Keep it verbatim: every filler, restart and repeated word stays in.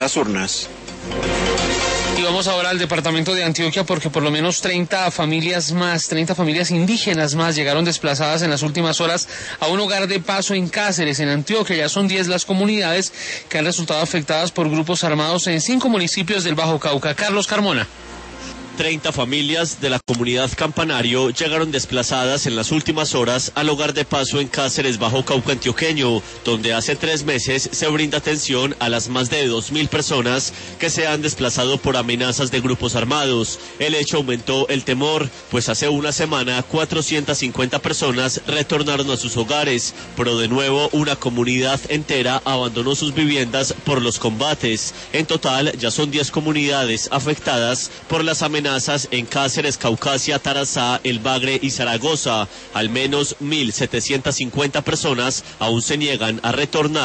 las urnas. Y vamos ahora al departamento de Antioquia porque por lo menos treinta familias más, treinta familias indígenas más llegaron desplazadas en las últimas horas a un hogar de paso en Cáceres, en Antioquia. Ya son diez las comunidades que han resultado afectadas por grupos armados en cinco municipios del Bajo Cauca. Carlos Carmona. treinta familias de la comunidad Campanario llegaron desplazadas en las últimas horas al hogar de paso en Cáceres, Bajo Cauca antioqueño, donde hace tres meses se brinda atención a las más de dos mil personas que se han desplazado por amenazas de grupos armados. El hecho aumentó el temor, pues hace una semana cuatrocientas cincuenta personas retornaron a sus hogares, pero de nuevo una comunidad entera abandonó sus viviendas por los combates. En total ya son diez comunidades afectadas por las amenazas en Cáceres, Caucasia, Tarazá, El Bagre y Zaragoza. Al menos mil setecientas cincuenta personas aún se niegan a retornar